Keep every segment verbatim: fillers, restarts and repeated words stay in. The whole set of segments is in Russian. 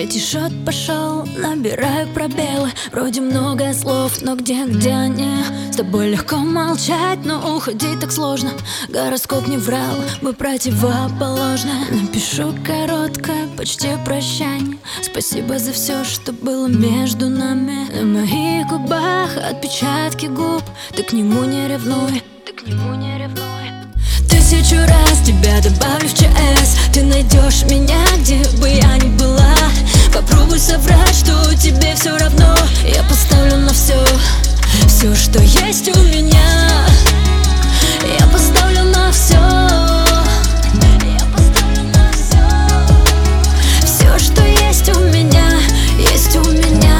Третий шот пошел, набираю пробелы. Вроде много слов, но где-где они? С тобой легко молчать, но уходить так сложно. Гороскоп не врал, мы противоположны. Напишу короткое, почти прощание. Спасибо за все, что было между нами. На моих губах отпечатки губ. Ты к нему не ревнуй, ты к нему не ревнуй. Тысячу раз тебя добавлю в ЧС. Ты найдешь меня, где бы я ни была. Попробуй соврать, что тебе все равно. Я поставлю на все, все, что есть у меня. Я поставлю на все, я поставлю на все. Все, что есть у меня, есть у меня.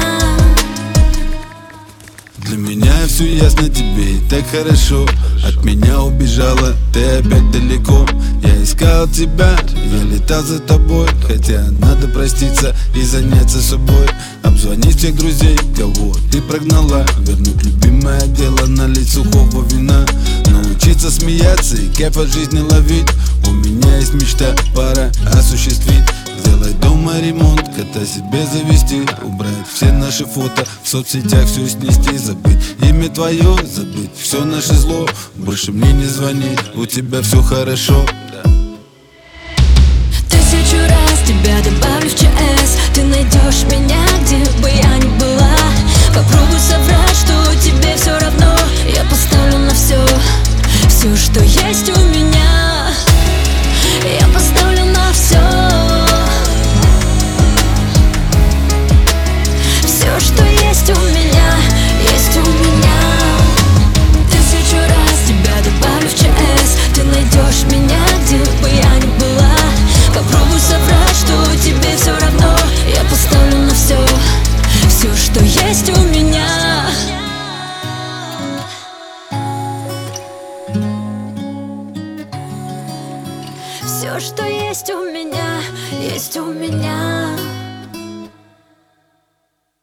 Для меня все ясно тебе и так хорошо. От меня убежала, ты опять далеко. Я искал тебя, я летал за тобой. Хотя надо проститься и заняться собой. Обзвонить всех друзей, кого ты прогнала. Вернуть любимое дело, налить сухого вина. Научиться смеяться и кайф от жизни ловить. У меня есть мечта, пора осуществить. Сделать дома ремонт, кота себе завести. Убрать все наши фото, в соцсетях все снести. Забыть имя твое, забыть все наше зло. Больше мне не звони, у тебя все хорошо. Тысячу раз тебя добавлю в ЧС. Ты найдешь меня, где бы я ни была. Попробуй соврать, что тебе все равно. Я поставлю на все, все, что есть у меня. Я поставлю на все, все, что есть у меня, есть у меня. Тысячу раз тебя добавлю в ЧС. Ты найдешь меня, где бы я ни была. Попробуй соврать, что тебе все равно. Я поставлю на все, все, что есть у меня. Все, что есть у меня, есть у меня.